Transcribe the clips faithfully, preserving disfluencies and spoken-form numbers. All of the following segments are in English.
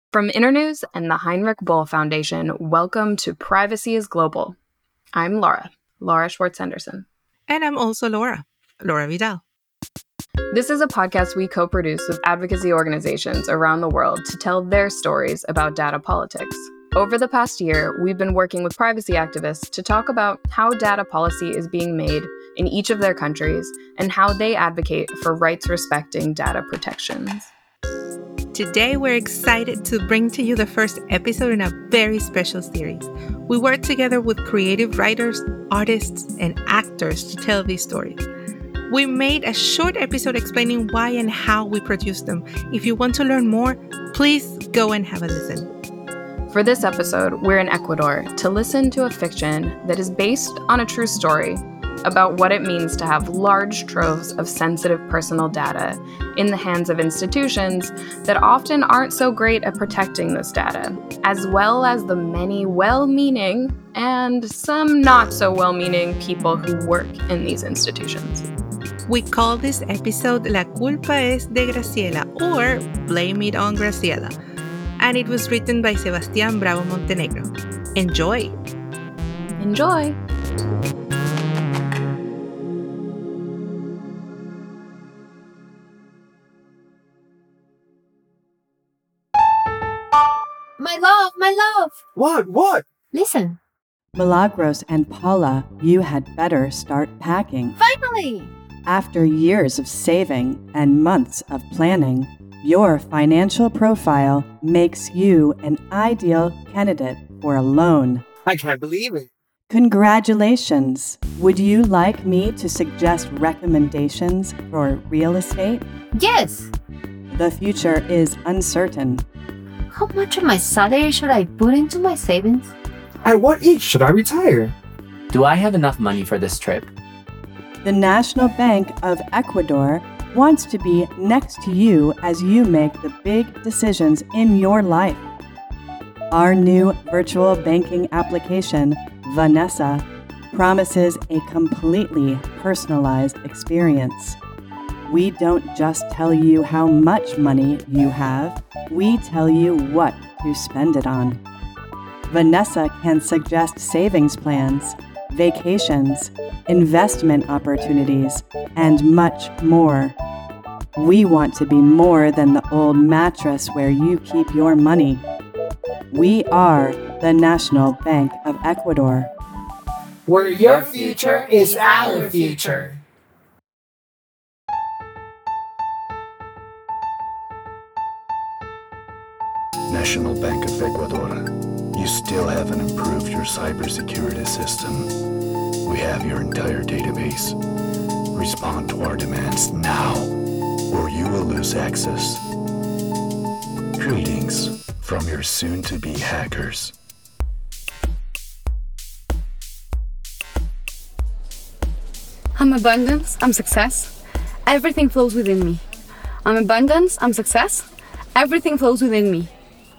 From Internews and the Heinrich Boll Foundation, welcome to Privacy is Global. I'm Laura, Laura Schwartz-Henderson. And I'm also Laura, Laura Vidal. This is a podcast we co-produce with advocacy organizations around the world to tell their stories about data politics. Over the past year, we've been working with privacy activists to talk about how data policy is being made in each of their countries and how they advocate for rights-respecting data protections. Today, we're excited to bring to you the first episode in a very special series. We worked together with creative writers, artists, and actors to tell these stories. We made a short episode explaining why and how we produced them. If you want to learn more, please go and have a listen. For this episode, we're in Ecuador to listen to a fiction that is based on a true story about what it means to have large troves of sensitive personal data in the hands of institutions that often aren't so great at protecting this data, as well as the many well-meaning and some not so well-meaning people who work in these institutions. We call this episode La Culpa es de Graciela, or Blame It on Graciela, and it was written by Sebastián Bravo Montenegro. Enjoy! Enjoy! My love, my love! What? What? Listen. Milagros and Paula, you had better start packing. Finally! After years of saving and months of planning, your financial profile makes you an ideal candidate for a loan. I can't believe it. Congratulations! Would you like me to suggest recommendations for real estate? Yes! The future is uncertain. How much of my salary should I put into my savings? At what age should I retire? Do I have enough money for this trip? The National Bank of Ecuador wants to be next to you as you make the big decisions in your life. Our new virtual banking application, Vanessa, promises a completely personalized experience. We don't just tell you how much money you have, we tell you what to spend it on. Vanessa can suggest savings plans, vacations, investment opportunities, and much more. We want to be more than the old mattress where you keep your money. We are the National Bank of Ecuador. Where your future is our future. National Bank of Ecuador, you still haven't improved your cybersecurity system. We have your entire database. Respond to our demands now, or you will lose access. Greetings from your soon-to-be hackers. I'm abundance, I'm success. Everything flows within me. I'm abundance, I'm success. Everything flows within me.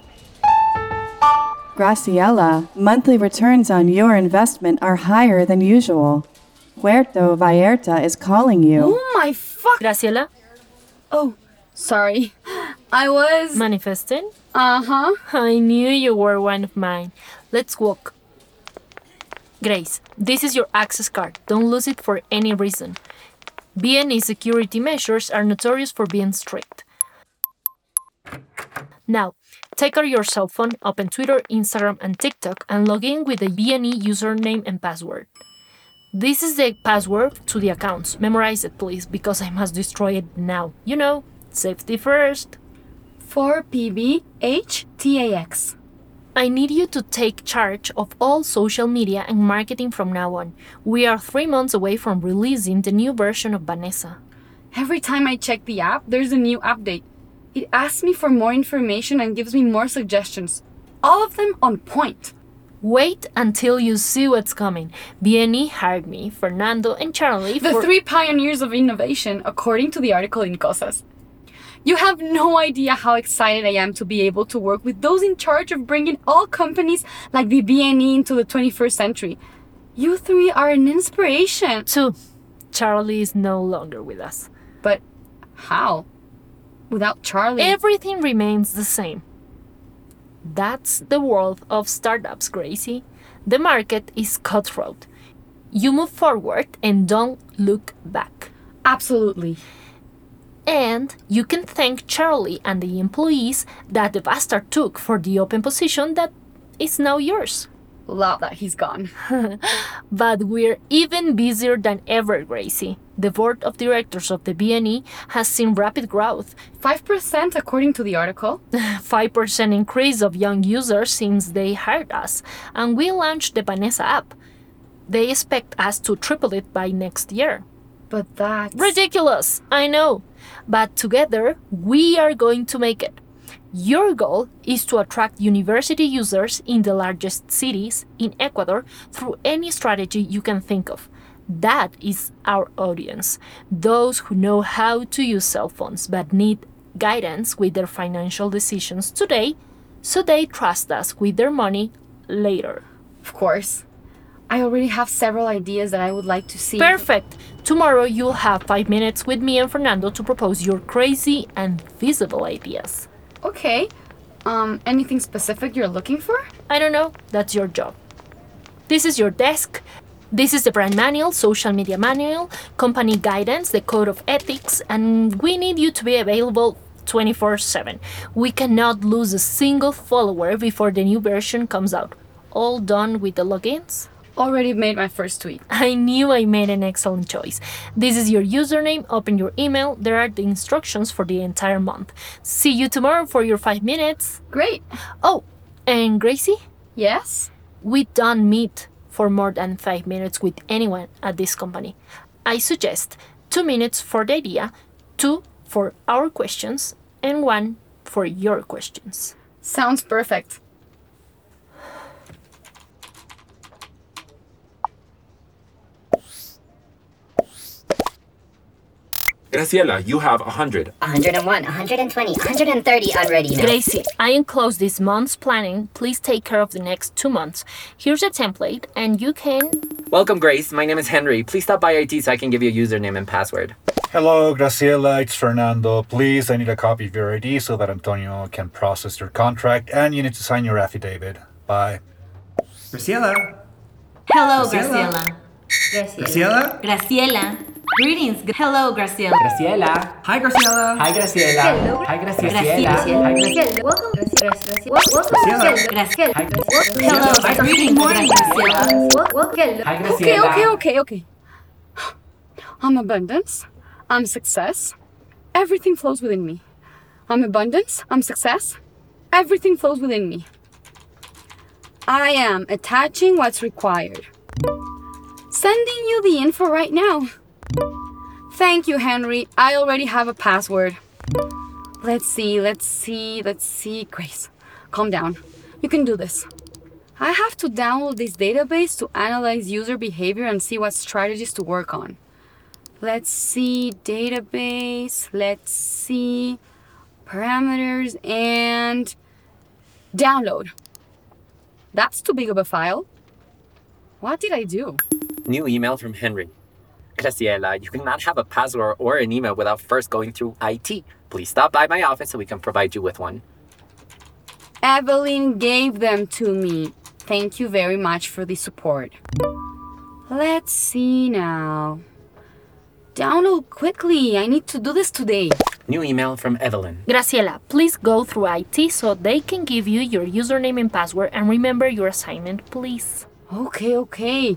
Graciela, monthly returns on your investment are higher than usual. Puerto Vallarta is calling you. Oh my fuck! Graciela? Oh, sorry. I was... Manifesting? Uh-huh. I knew you were one of mine. Let's walk. Grace, this is your access card. Don't lose it for any reason. B N E security measures are notorious for being strict. Now, take out your cell phone, open Twitter, Instagram, and TikTok, and log in with the B N E username and password. This is the password to the accounts. Memorize it, please, because I must destroy it now. You know, safety first. four P B H T A X. I need you to take charge of all social media and marketing from now on. We are three months away from releasing the new version of Vanessa. Every time I check the app, there's a new update. It asks me for more information and gives me more suggestions. All of them on point. Wait until you see what's coming. B N E hired me, Fernando, and Charlie The for... three pioneers of innovation, according to the article in Cosas. You have no idea how excited I am to be able to work with those in charge of bringing all companies like the B N E into the twenty-first century. You three are an inspiration. Two. Charlie is no longer with us. But how? Without Charlie... Everything remains the same. That's the world of startups, Gracie. The market is cutthroat. You move forward and don't look back. Absolutely. And you can thank Charlie and the employees that the bastard took for the open position that is now yours. Love that he's gone. But we're even busier than ever, Gracie. The board of directors of the B N E has seen rapid growth. five percent according to the article. five percent increase of young users since they hired us. And we launched the Vanessa app. They expect us to triple it by next year. But that's... Ridiculous, I know. But together, we are going to make it. Your goal is to attract university users in the largest cities in Ecuador through any strategy you can think of. That is our audience. Those who know how to use cell phones but need guidance with their financial decisions today, so they trust us with their money later. Of course. I already have several ideas that I would like to see. Perfect! Tomorrow you'll have five minutes with me and Fernando to propose your crazy and feasible ideas. Okay. Um, anything specific you're looking for? I don't know. That's your job. This is your desk. This is the brand manual, social media manual, company guidance, the code of ethics, and we need you to be available twenty-four seven. We cannot lose a single follower before the new version comes out. All done with the logins? Already made my first tweet. I knew I made an excellent choice. This is your username, open your email, there are the instructions for the entire month. See you tomorrow for your five minutes. Great. Oh, and Gracie? Yes? We don't meet for more than five minutes with anyone at this company. I suggest two minutes for the idea, two for our questions, and one for your questions. Sounds perfect. Graciela, you have one hundred. one hundred one, one hundred twenty, one hundred thirty already now. Gracie, I enclosed this month's planning. Please take care of the next two months. Here's a template, and you can... Welcome, Grace. My name is Henry. Please stop by I T so I can give you a username and password. Hello, Graciela. It's Fernando. Please, I need a copy of your I D so that Antonio can process your contract, and you need to sign your affidavit. Bye. Graciela. Hello, Graciela. Graciela. Graciela. Graciela. Greetings. Hello, Graciela. Graciela. Hi, Graciela. Hi, Graciela. Hello. Hi, Graciela. Graciela. Hi, Graciela. Welcome, Graciela. Welcome, Graciela. Graciela. Hi, Hello. Graciela. Greetings, morning, Graciela. Welcome. Hi, Graciela. Okay, okay, okay, okay. I'm abundance. I'm success. Everything flows within me. I'm abundance. I'm success. Everything flows within me. I am attaching what's required. Sending you the info right now. Thank you, Henry. I already have a password. Let's see, let's see, let's see. Grace, calm down. You can do this. I have to download this database to analyze user behavior and see what strategies to work on. Let's see, database, let's see, parameters, and download. That's too big of a file. What did I do? New email from Henry. Graciela, you cannot have a password or an email without first going through I T. Please stop by my office so we can provide you with one. Evelyn gave them to me. Thank you very much for the support. Let's see now. Download quickly. I need to do this today. New email from Evelyn. Graciela, please go through I T so they can give you your username and password, and remember your assignment, please. Okay, okay.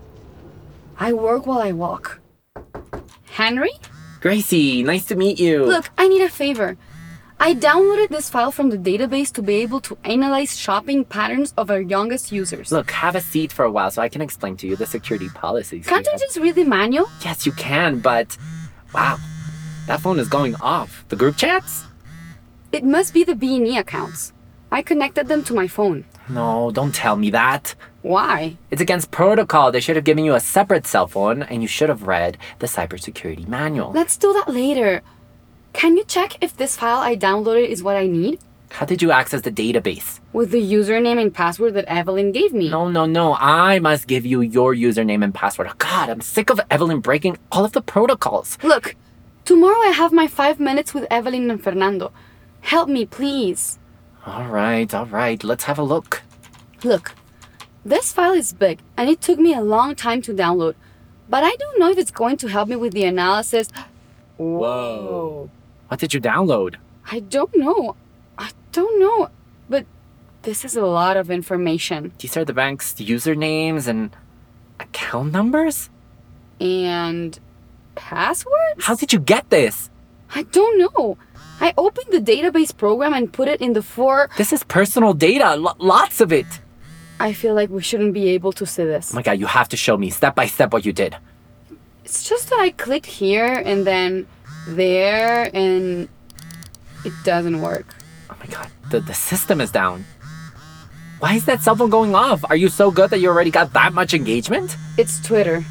I work while I walk. Henry? Gracie, nice to meet you. Look, I need a favor. I downloaded this file from the database to be able to analyze shopping patterns of our youngest users. Look, have a seat for a while so I can explain to you the security policies. Can't I just read the manual? Yes, you can, but... Wow, that phone is going off. The group chats? It must be the B N E accounts. I connected them to my phone. No, don't tell me that. Why? It's against protocol. They should have given you a separate cell phone, and you should have read the cybersecurity manual. Let's do that later. Can you check if this file I downloaded is what I need? How did you access the database? With the username and password that Evelyn gave me. No, no, no. I must give you your username and password. Oh, God, I'm sick of Evelyn breaking all of the protocols. Look, tomorrow I have my five minutes with Evelyn and Fernando. Help me, please. All right, all right. Let's have a look. Look, this file is big and it took me a long time to download, but I don't know if it's going to help me with the analysis. Whoa. What did you download? I don't know. I don't know. But this is a lot of information. These are the bank's usernames and account numbers? And passwords? How did you get this? I don't know. I opened the database program and put it in the for... This is personal data. L- lots of it. I feel like we shouldn't be able to see this. Oh my god, you have to show me step by step what you did. It's just that I clicked here and then there and it doesn't work. Oh my god, the, the system is down. Why is that cell phone going off? Are you so good that you already got that much engagement? It's Twitter.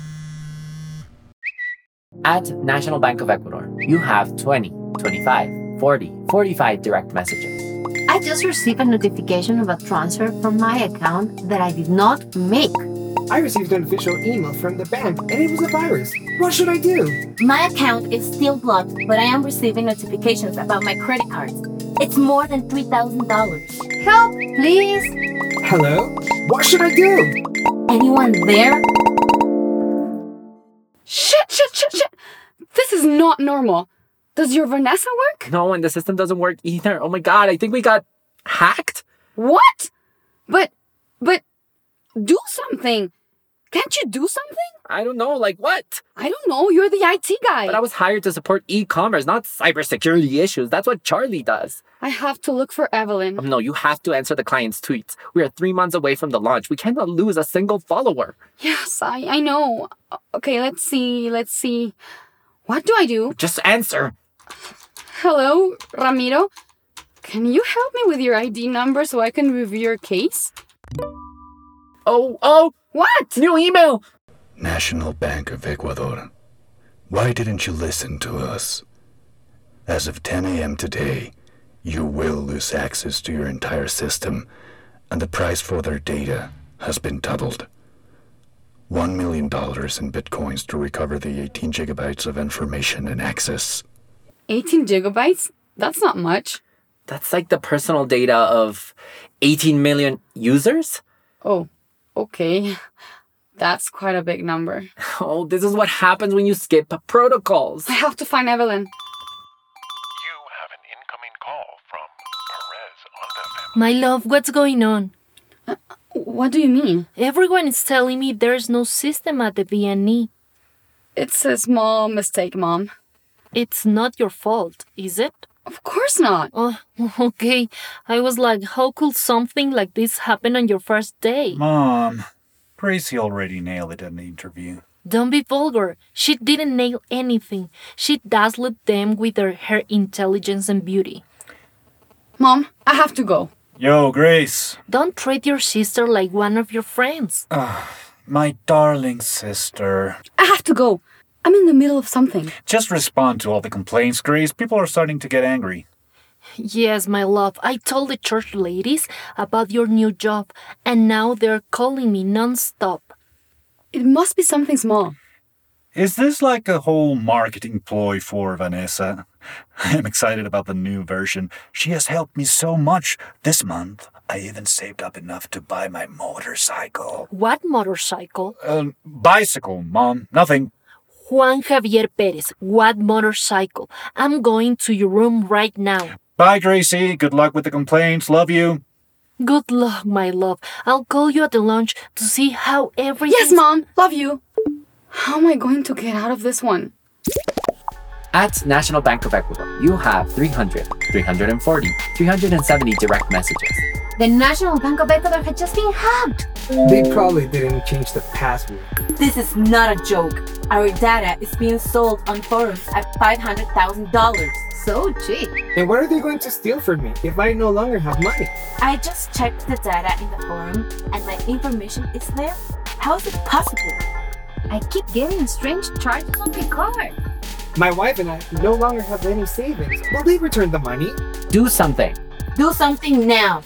At National Bank of Ecuador, you have twenty, twenty-five, forty, forty-five direct messages. I just received a notification of a transfer from my account that I did not make. I received an official email from the bank and it was a virus. What should I do? My account is still blocked, but I am receiving notifications about my credit cards. It's more than three thousand dollars. Help, please. Hello? What should I do? Anyone there? Shit, shit, shit, shit. This is not normal. Does your Vanessa work? No, and the system doesn't work either. Oh my god, I think we got hacked. What? But, but, do something. Can't you do something? I don't know, like what? I don't know, you're the I T guy. But I was hired to support e-commerce, not cybersecurity issues. That's what Charlie does. I have to look for Evelyn. Um, no, you have to answer the client's tweets. We are three months away from the launch. We cannot lose a single follower. Yes, I, I know. Okay, let's see, let's see. What do I do? Just answer. Hello, Ramiro. Can you help me with your I D number so I can review your case? Oh, oh! What? New email! National Bank of Ecuador. Why didn't you listen to us? As of ten a.m. today, you will lose access to your entire system, and the price for their data has been doubled. One million dollars in bitcoins to recover the eighteen gigabytes of information and access. eighteen gigabytes? That's not much. That's like the personal data of eighteen million users? Oh, okay. That's quite a big number. Oh, this is what happens when you skip protocols. I have to find Evelyn. You have an incoming call from Perez on the family. My love, what's going on? Uh, what do you mean? Everyone is telling me there's no system at the B N E. It's a small mistake, Mom. It's not your fault, is it? Of course not. Oh, okay. I was like, how could something like this happen on your first day? Mom, Gracie already nailed it in the interview. Don't be vulgar. She didn't nail anything. She dazzled them with her, her intelligence and beauty. Mom, I have to go. Yo, Grace. Don't treat your sister like one of your friends. Uh, my darling sister. I have to go. I'm in the middle of something. Just respond to all the complaints, Grace. People are starting to get angry. Yes, my love. I told the church ladies about your new job, and now they're calling me non-stop. It must be something small. Is this like a whole marketing ploy for Vanessa? I'm excited about the new version. She has helped me so much. This month, I even saved up enough to buy my motorcycle. What motorcycle? Uh, bicycle, Mom. Nothing. Juan Javier Perez, what motorcycle? I'm going to your room right now. Bye, Gracie. Good luck with the complaints. Love you. Good luck, my love. I'll call you at the lunch to see how everything... Yes, Mom. Love you. How am I going to get out of this one? At National Bank of Ecuador, you have three hundred, three hundred forty, three hundred seventy direct messages. The National Bank of Ecuador had just been hacked. They probably didn't change the password. This is not a joke. Our data is being sold on forums at five hundred thousand dollars. So cheap. And what are they going to steal from me if I no longer have money? I just checked the data in the forum and my information is there. How is it possible? I keep getting strange charges on my card. My wife and I no longer have any savings. Will they return the money? Do something. Do something now.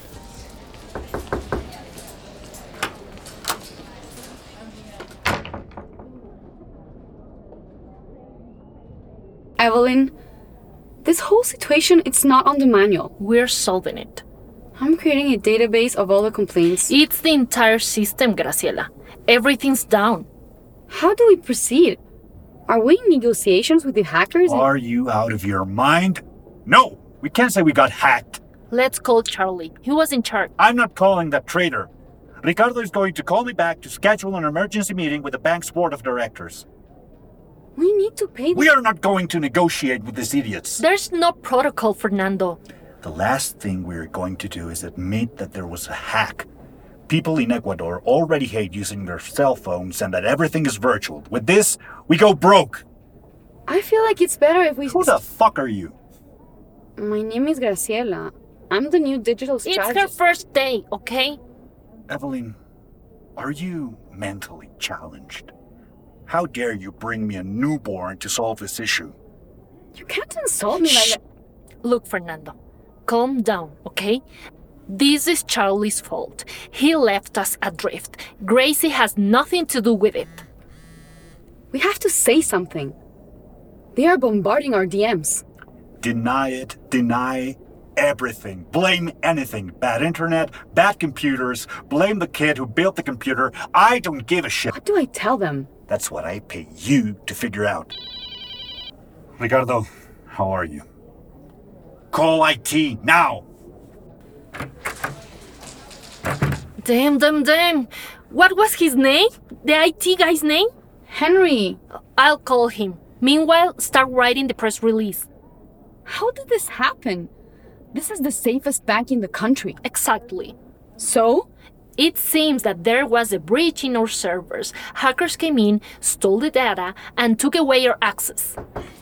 Evelyn, this whole situation, it's not on the manual. We're solving it. I'm creating a database of all the complaints. It's the entire system, Graciela. Everything's down. How do we proceed? Are we in negotiations with the hackers? Are you out of your mind? No! We can't say we got hacked. Let's call Charlie. He was in charge. I'm not calling that traitor. Ricardo is going to call me back to schedule an emergency meeting with the bank's board of directors. We need to pay the... We are not going to negotiate with these idiots. There's no protocol, Fernando. The last thing we're going to do is admit that there was a hack. People in Ecuador already hate using their cell phones and that everything is virtual. With this, we go broke. I feel like it's better if we... Who the fuck are you? My name is Graciela. I'm the new digital strategist. It's her first day, okay? Evelyn, are you mentally challenged? How dare you bring me a newborn to solve this issue? You can't insult me like that. Look, Fernando, calm down, okay? This is Charlie's fault. He left us adrift. Gracie has nothing to do with it. We have to say something. They are bombarding our D Ms. Deny it. Deny everything. Blame anything. Bad internet, bad computers. Blame the kid who built the computer. I don't give a shit. What do I tell them? That's what I pay you to figure out. Ricardo, how are you? Call I T now! Damn, damn, damn. What was his name? The I T guy's name? Henry. I'll call him. Meanwhile, start writing the press release. How did this happen? This is the safest bank in the country. Exactly. So? It seems that there was a breach in our servers. Hackers came in, stole the data, and took away our access.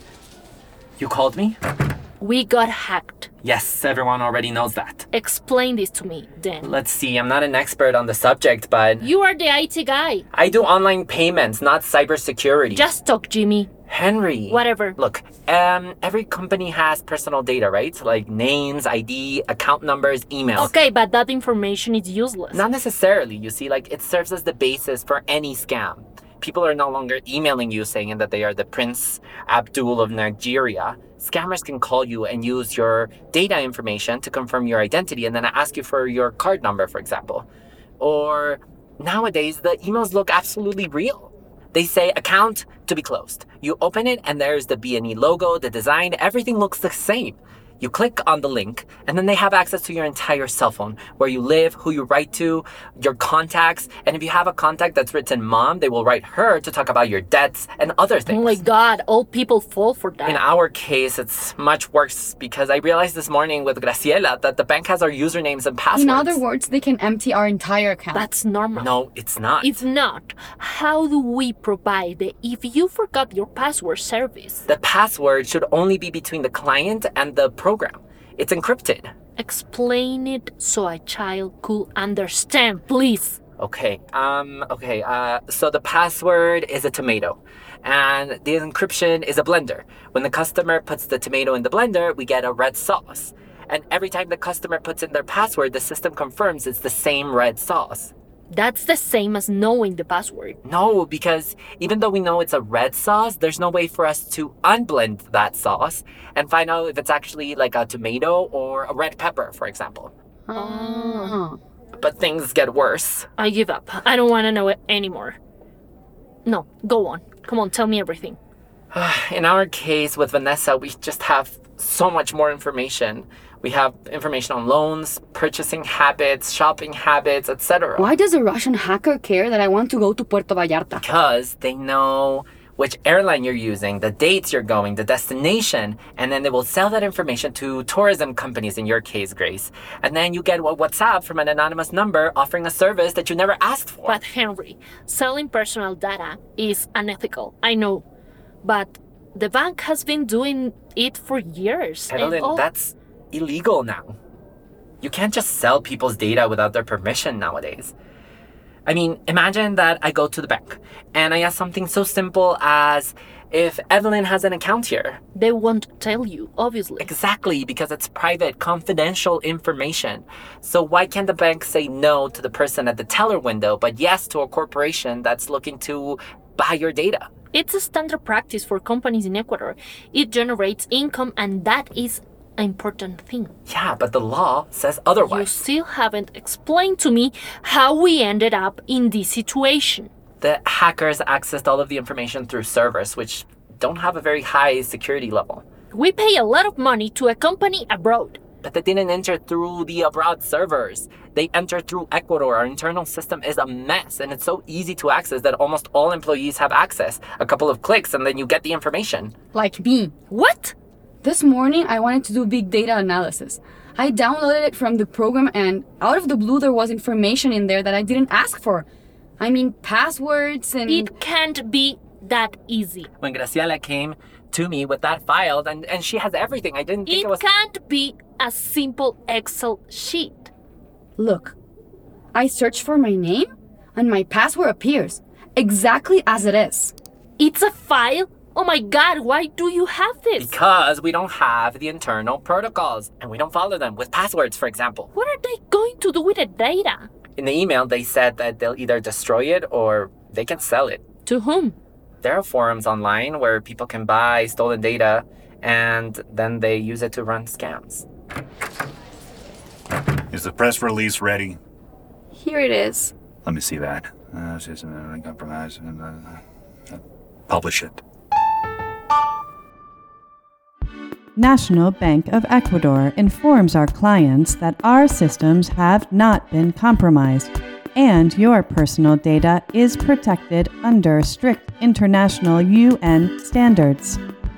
You called me? We got hacked. Yes, everyone already knows that. Explain this to me, then. Let's see, I'm not an expert on the subject, but... You are the I T guy. I do online payments, not cybersecurity. Just talk, Jimmy. Henry. Whatever. Look, um, every company has personal data, right? Like names, I D, account numbers, emails. Okay, but that information is useless. Not necessarily, you see, like it serves as the basis for any scam. People are no longer emailing you saying that they are the Prince Abdul of Nigeria. Scammers can call you and use your data information to confirm your identity and then ask you for your card number, for example. Or nowadays, the emails look absolutely real. They say account to be closed. You open it and there's the B N E logo, the design, everything looks the same. You click on the link and then they have access to your entire cell phone, where you live, who you write to, your contacts. And if you have a contact that's written mom, they will write her to talk about your debts and other things. Oh my God, all people fall for that. In our case, it's much worse because I realized this morning with Graciela that the bank has our usernames and passwords. In other words, they can empty our entire account. That's normal. No, it's not. It's not. How do we provide the if you forgot your password service? The password should only be between the client and the program. It's encrypted. Explain it so a child could understand, please. Okay, um, okay, uh, so the password is a tomato, and the encryption is a blender. When the customer puts the tomato in the blender, we get a red sauce. And every time the customer puts in their password, the system confirms it's the same red sauce. That's the same as knowing the password. No, because even though we know it's a red sauce, there's no way for us to unblend that sauce and find out if it's actually like a tomato or a red pepper, for example. Oh. But things get worse. I give up. I don't want to know it anymore. No, go on. Come on, tell me everything. In our case with Vanessa, we just have so much more information. We have information on loans, purchasing habits, shopping habits, et cetera. Why does a Russian hacker care that I want to go to Puerto Vallarta? Because they know which airline you're using, the dates you're going, the destination, and then they will sell that information to tourism companies, in your case, Grace. And then you get a WhatsApp from an anonymous number offering a service that you never asked for. But Henry, selling personal data is unethical, I know. But the bank has been doing it for years. Evelyn, all... that's illegal now. You can't just sell people's data without their permission nowadays. I mean, imagine that I go to the bank and I ask something so simple as if Evelyn has an account here. They won't tell you, obviously. Exactly, because it's private, confidential information. So why can't the bank say no to the person at the teller window, but yes to a corporation that's looking to buy your data? It's a standard practice for companies in Ecuador. It generates income and that is important thing. Yeah, but the law says otherwise. You still haven't explained to me how we ended up in this situation. The hackers accessed all of the information through servers, which don't have a very high security level. We pay a lot of money to a company abroad. But they didn't enter through the abroad servers. They entered through Ecuador. Our internal system is a mess, and it's so easy to access that almost all employees have access. A couple of clicks, and then you get the information. Like me. What? This morning, I wanted to do big data analysis. I downloaded it from the program, and out of the blue, there was information in there that I didn't ask for. I mean, passwords and... It can't be that easy. When Graciela came to me with that file, and, and she has everything, I didn't think it, it was... It can't be a simple Excel sheet. Look, I search for my name, and my password appears, exactly as it is. It's a file? Oh my god, why do you have this? Because we don't have the internal protocols, and we don't follow them with passwords, for example. What are they going to do with the data? In the email, they said that they'll either destroy it or they can sell it. To whom? There are forums online where people can buy stolen data, and then they use it to run scams. Is the press release ready? Here it is. Let me see that. Uh, compromise. Uh, publish it. National Bank of Ecuador informs our clients that our systems have not been compromised and your personal data is protected under strict international U N standards.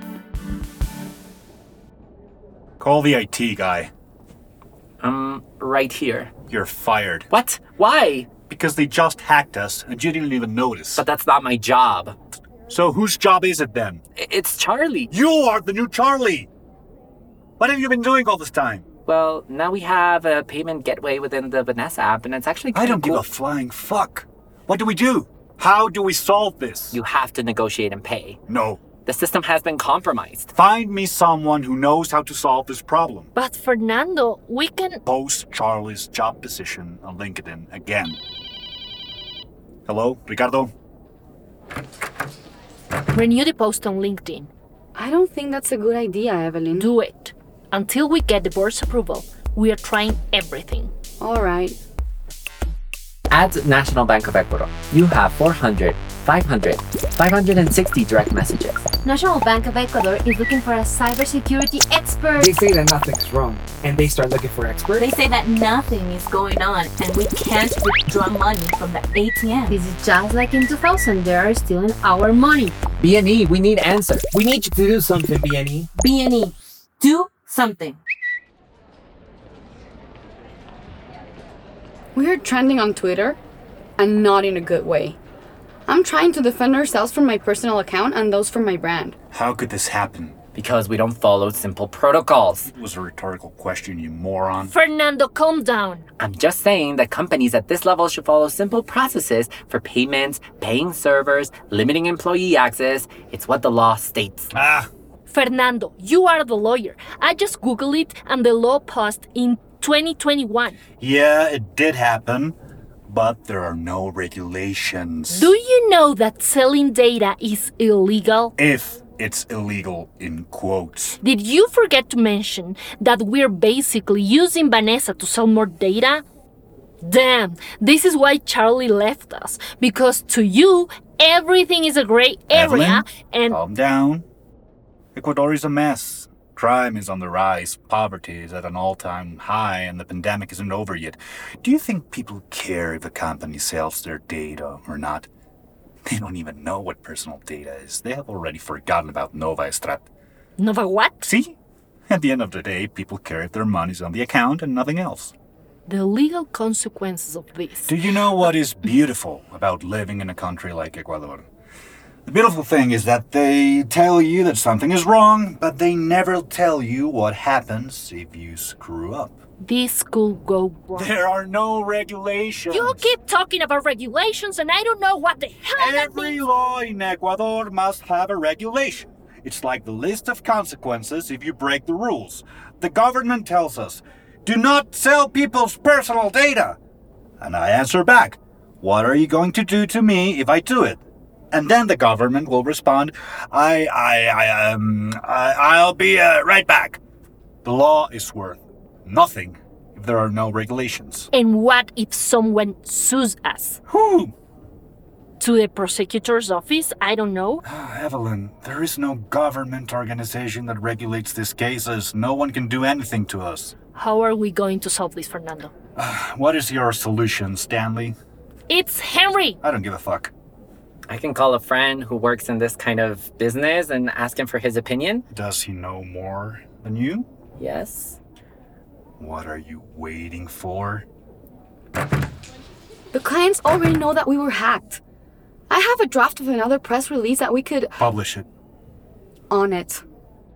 Call the I T guy. Um, right here. You're fired. What? Why? Because they just hacked us and you didn't even notice. But that's not my job. So whose job is it then? It's Charlie. You are the new Charlie! What have you been doing all this time? Well, now we have a payment gateway within the Vanessa app, and it's actually I don't cool. give a flying fuck. What do we do? How do we solve this? You have to negotiate and pay. No. The system has been compromised. Find me someone who knows how to solve this problem. But Fernando, we can... Post Charlie's job position on LinkedIn again. Hello, Ricardo? Renew the post on LinkedIn. I don't think that's a good idea, Evelyn. Do it. Until we get the board's approval, we are trying everything. All right. At National Bank of Ecuador, you have four hundred, five hundred, five hundred sixty direct messages. National Bank of Ecuador is looking for a cybersecurity expert. They say that nothing's wrong, and they start looking for experts. They say that nothing is going on, and we can't withdraw money from the A T M. This is just like in two thousand. They are stealing our money. B N E, we need answers. We need you to do something, B N E. B N E, do something. We're trending on Twitter, and not in a good way. I'm trying to defend ourselves from my personal account and those from my brand. How could this happen? Because we don't follow simple protocols. It was a rhetorical question, you moron. Fernando, calm down. I'm just saying that companies at this level should follow simple processes for payments, paying servers, limiting employee access. It's what the law states. Ah. Fernando, you are the lawyer. I just Googled it and the law passed in twenty twenty-one. Yeah, it did happen, but there are no regulations. Do you know that selling data is illegal? If it's illegal in quotes. Did you forget to mention that we're basically using Vanessa to sell more data? Damn, this is why Charlie left us. Because to you, everything is a gray area. Evelyn, and... calm down. Ecuador is a mess. Crime is on the rise, poverty is at an all-time high, and the pandemic isn't over yet. Do you think people care if a company sells their data or not? They don't even know what personal data is. They have already forgotten about Nova Estrat. Nova what? See? At the end of the day, people care if their money's on the account and nothing else. The legal consequences of this. Do you know what is beautiful about living in a country like Ecuador? The beautiful thing is that they tell you that something is wrong, but they never tell you what happens if you screw up. This could go wrong. There are no regulations. You keep talking about regulations and I don't know what the hell that Every means. law in Ecuador must have a regulation. It's like the list of consequences if you break the rules. The government tells us, do not sell people's personal data. And I answer back, what are you going to do to me if I do it? And then the government will respond, I, I, I, um, I, I'll be uh, right back. The law is worth nothing if there are no regulations. And what if someone sues us? Who? To the prosecutor's office? I don't know. Evelyn, there is no government organization that regulates these cases. No one can do anything to us. How are we going to solve this, Fernando? What is your solution, Stanley? It's Henry! I don't give a fuck. I can call a friend who works in this kind of business and ask him for his opinion. Does he know more than you? Yes. What are you waiting for? The clients already know that we were hacked. I have a draft of another press release that we could... Publish it. On it.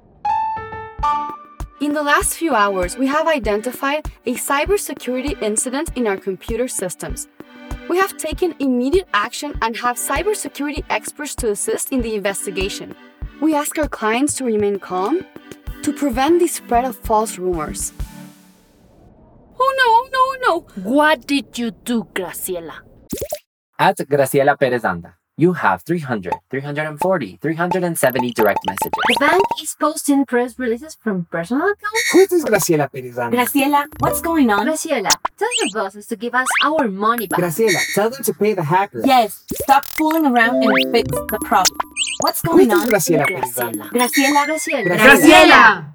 In the last few hours, we have identified a cybersecurity incident in our computer systems. We have taken immediate action and have cybersecurity experts to assist in the investigation. We ask our clients to remain calm to prevent the spread of false rumors. Oh no, no, no! What did you do, Graciela? At Graciela Perez Anda, you have three hundred, three hundred forty, three hundred seventy direct messages. The bank is posting press releases from personal accounts? Who is this Graciela Perez Anda? Graciela, what's going on? Graciela, tell your bosses to give us our money back. Graciela, tell them to pay the hackers. Yes, stop fooling around and fix the problem. What's Who going is this on? Graciela Perez Anda? Graciela, Graciela. Graciela!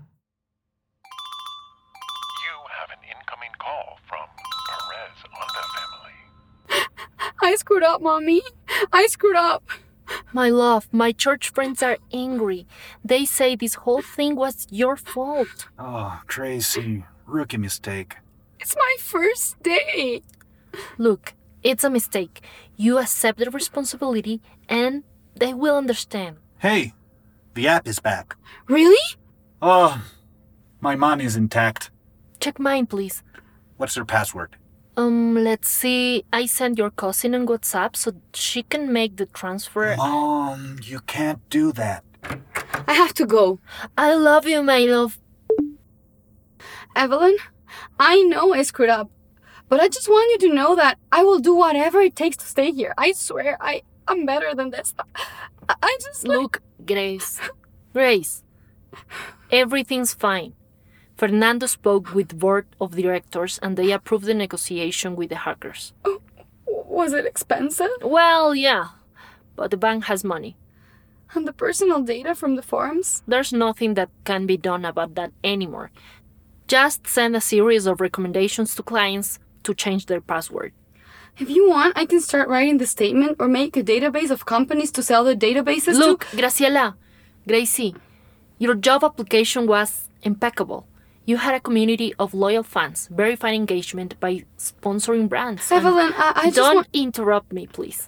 You have an incoming call from Perez Onda family. I screwed up, Mommy. I screwed up. My love, my church friends are angry. They say this whole thing was your fault. Oh, Tracy, rookie mistake. It's my first day. Look, it's a mistake. You accept the responsibility and they will understand. Hey, the app is back. Really? Oh, my money is intact. Check mine, please. What's their password? Um, let's see. I sent your cousin on WhatsApp so she can make the transfer. Mom, you can't do that. I have to go. I love you, my love. Evelyn, I know I screwed up, but I just want you to know that I will do whatever it takes to stay here. I swear, I, I'm better than this. I, I just... Like... Look, Grace. Grace. Everything's fine. Fernando spoke with the board of directors and they approved the negotiation with the hackers. Oh, was it expensive? Well, yeah, but the bank has money. And the personal data from the forums? There's nothing that can be done about that anymore. Just send a series of recommendations to clients to change their password. If you want, I can start writing the statement or make a database of companies to sell the databases Look, to... Graciela, Gracie, your job application was impeccable. You had a community of loyal fans, verified engagement by sponsoring brands. Evelyn, I, I just Don't want... interrupt me, please.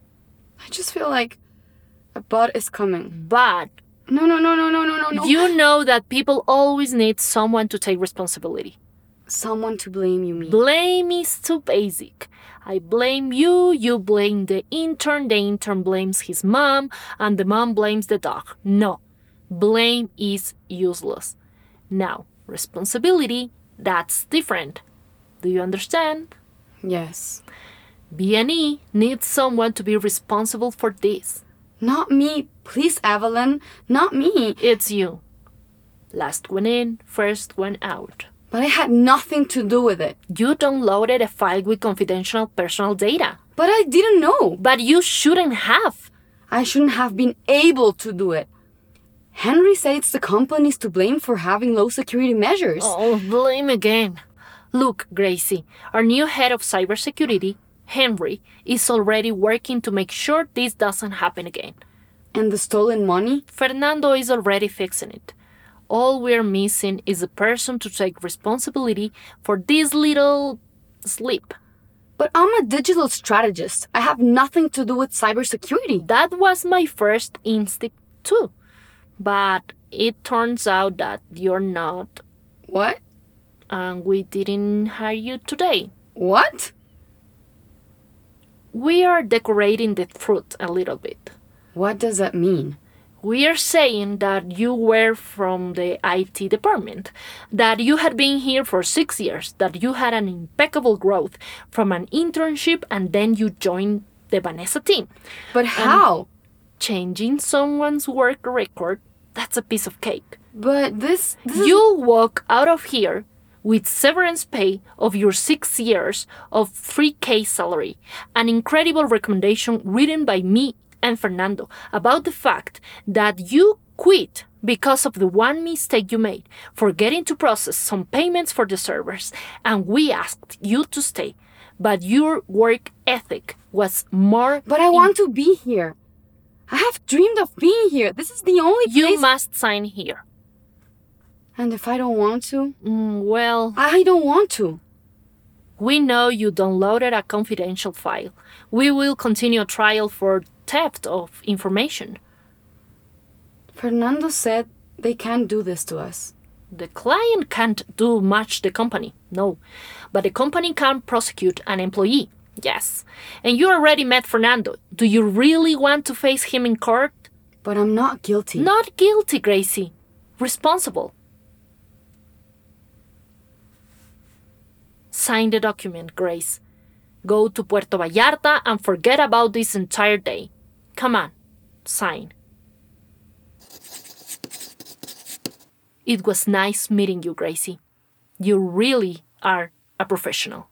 I just feel like a bot is coming. But... No, no, no, no, no, no, no, no. You know that people always need someone to take responsibility. Someone to blame, you mean? Blame is too basic. I blame you, you blame the intern, the intern blames his mom, and the mom blames the dog. No. Blame is useless. Now, responsibility, that's different. Do you understand? Yes. B and E needs someone to be responsible for this. Not me. Please, Evelyn. Not me. It's you. Last one in, first one out. But I had nothing to do with it. You downloaded a file with confidential personal data. But I didn't know. But you shouldn't have. I shouldn't have been able to do it. Henry said it's the companies to blame for having low security measures. Oh, blame again. Look, Gracie, our new head of cybersecurity, Henry, is already working to make sure this doesn't happen again. And the stolen money? Fernando is already fixing it. All we're missing is a person to take responsibility for this little slip. But I'm a digital strategist. I have nothing to do with cybersecurity. That was my first instinct too. But it turns out that you're not. What? And we didn't hire you today. What? We are decorating the fruit a little bit. What does that mean? We are saying that you were from the I T department, that you had been here for six years, that you had an impeccable growth from an internship, and then you joined the Vanessa team. But how? And changing someone's work record, that's a piece of cake. But this... this is- You walk out of here with severance pay of your six years of three K salary, an incredible recommendation written by me and Fernando about the fact that you quit because of the one mistake you made, forgetting to process some payments for the servers, and we asked you to stay, but your work ethic was more... But I want to be here. I have dreamed of being here. This is the only place... You must sign here. And if I don't want to? Mm, well... I don't want to. We know you downloaded a confidential file. We will continue a trial for theft of information. Fernando said they can't do this to us. The client can't do much the company, no. But the company can prosecute an employee, yes. And you already met Fernando. Do you really want to face him in court? But I'm not guilty. Not guilty, Gracie. Responsible. Sign the document, Grace. Go to Puerto Vallarta and forget about this entire day. Come on, sign. It was nice meeting you, Gracie. You really are a professional.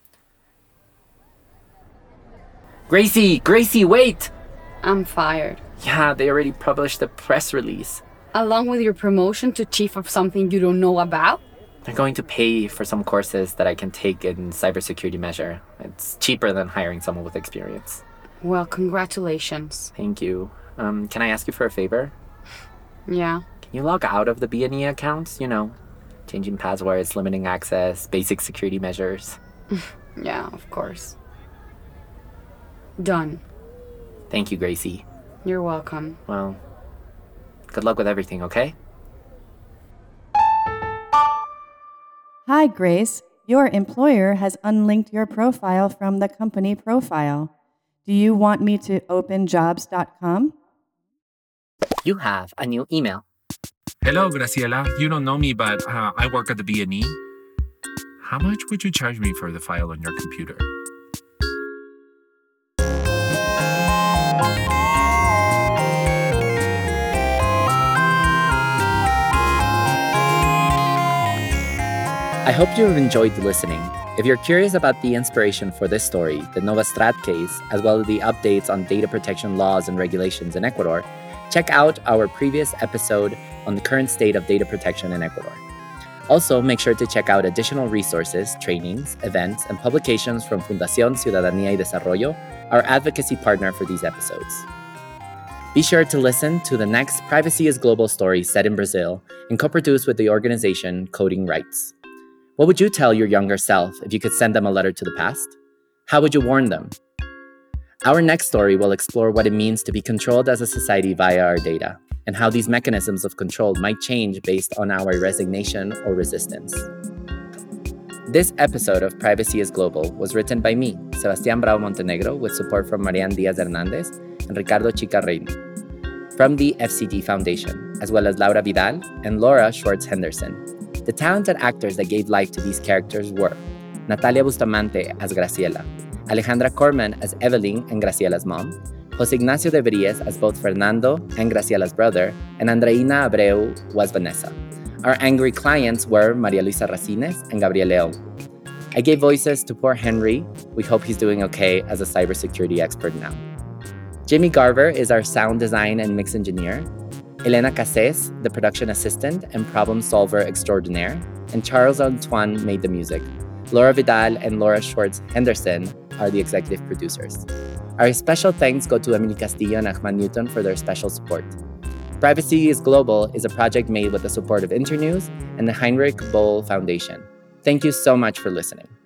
Gracie, Gracie, wait! I'm fired. Yeah, they already published the press release. Along with your promotion to chief of something you don't know about? They're going to pay for some courses that I can take in cybersecurity measure. It's cheaper than hiring someone with experience. Well, congratulations. Thank you. Um, can I ask you for a favor? Yeah. Can you log out of the B N E accounts? You know, changing passwords, limiting access, basic security measures. Yeah, of course. Done. Thank you, Gracie. You're welcome. Well, good luck with everything, okay? Hi, Grace. Your employer has unlinked your profile from the company profile. Do you want me to open jobs dot com? You have a new email. Hello, Graciela. You don't know me, but uh, I work at the B N E. How much would you charge me for the file on your computer? I hope you have enjoyed listening. If you're curious about the inspiration for this story, the Novastrat case, as well as the updates on data protection laws and regulations in Ecuador, check out our previous episode on the current state of data protection in Ecuador. Also, make sure to check out additional resources, trainings, events, and publications from Fundación Ciudadanía y Desarrollo, our advocacy partner for these episodes. Be sure to listen to the next Privacy is Global story set in Brazil and co-produced with the organization Coding Rights. What would you tell your younger self if you could send them a letter to the past? How would you warn them? Our next story will explore what it means to be controlled as a society via our data, and how these mechanisms of control might change based on our resignation or resistance. This episode of Privacy is Global was written by me, Sebastián Bravo Montenegro, with support from Marian Diaz Hernandez and Ricardo Chica Reino, from the F C D Foundation, as well as Laura Vidal and Laura Schwartz Henderson. The talented actors that gave life to these characters were Natalia Bustamante as Graciela, Alejandra Corman as Evelyn and Graciela's mom, José Ignacio de Vries as both Fernando and Graciela's brother, and Andreina Abreu was Vanessa. Our angry clients were Maria Luisa Racines and Gabriel León. I gave voices to poor Henry. We hope he's doing okay as a cybersecurity expert now. Jimmy Garver is our sound design and mix engineer, Elena Cases, the production assistant and problem solver extraordinaire, and Charles Antoine made the music. Laura Vidal and Laura Schwartz Henderson are the executive producers. Our special thanks go to Emily Castillo and Ahmad Newton for their special support. Privacy is Global is a project made with the support of Internews and the Heinrich Boll Foundation. Thank you so much for listening.